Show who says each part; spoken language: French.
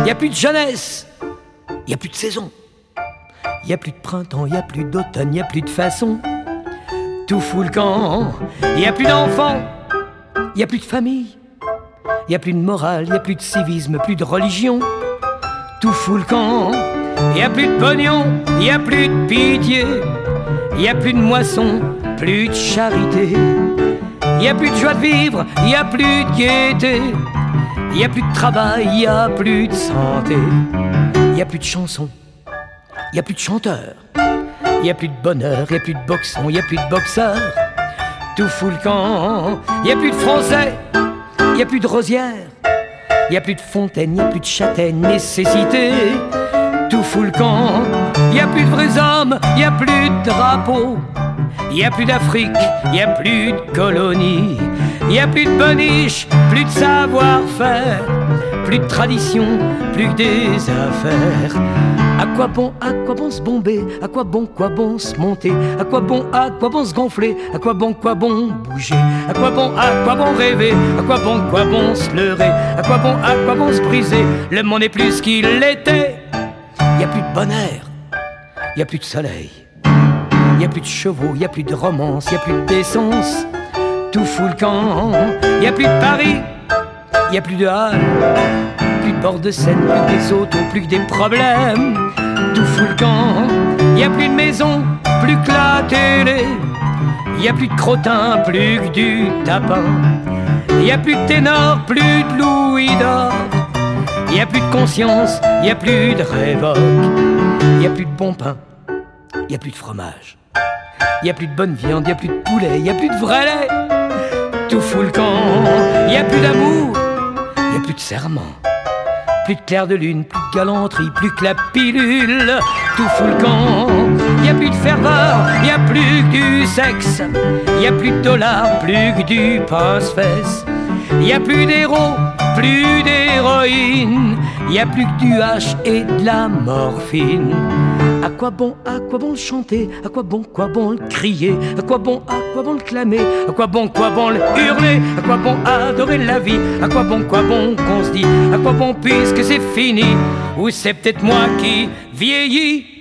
Speaker 1: y a plus de jeunesse, y a plus de saison. Y a plus de printemps, y a plus d'automne, y a plus de façon. Tout fout le camp, y a plus d'enfants, y a plus de famille, y a plus de morale, y a plus de civisme, plus de religion. Tout fout le camp, y a plus de pognon, y a plus de pitié, y a plus de moisson, plus de charité. Y a plus de joie de vivre, y a plus de gaieté, y a plus de travail, y a plus de santé. Y a plus de chansons, y a plus de chanteurs, y a plus de bonheur, y a plus de boxons, y a plus de boxeurs. Tout fout le camp, y a plus de français, y a plus de rosières, y a plus de fontaines, y a plus de châtaignes, nécessité. Tout fout le camp, y a plus de vrais hommes, y a plus de drapeaux, y a plus d'Afrique, y a plus de colonies, y a plus de boniche, plus de savoir-faire, plus de tradition, plus que des affaires. À quoi bon se bomber? À quoi bon se monter? À quoi bon se gonfler? À quoi bon bouger? À quoi bon rêver? À quoi bon se leurrer? À quoi bon se briser? Le monde n'est plus ce qu'il était. Y a plus de bon air, y a plus de soleil, y a plus de chevaux, y a plus de romance, y a plus d'essence. Tout fout le camp, y a plus de Paris, y a plus de Halles, plus de bord de Seine, plus que des autos, plus que des problèmes. Tout fout le camp, y a plus de maison, plus que la télé, y a plus de crottin, plus que du tapin, y a plus de ténor, plus de louis d'or, y a plus de conscience, y a plus de révoque, y a plus de bon pain, y a plus de fromage, y a plus de bonne viande, y a plus de poulet, y a plus de vrai lait. Tout fout le camp, y a plus d'amour, y a plus de serment, plus de clair de lune, plus de galanterie, plus que la pilule. Tout fout le camp, y a plus de ferveur, y a plus que du sexe, y a plus de dollars, plus que du passe-fesse, y a plus d'héros, plus d'héroïne, y a plus que du H et de la morphine. À quoi bon le chanter? À quoi bon le crier? À quoi bon le clamer? À quoi bon le hurler? À quoi bon adorer la vie? À quoi bon qu'on se dit? À quoi bon puisque c'est fini? Ou c'est peut-être moi qui vieillis?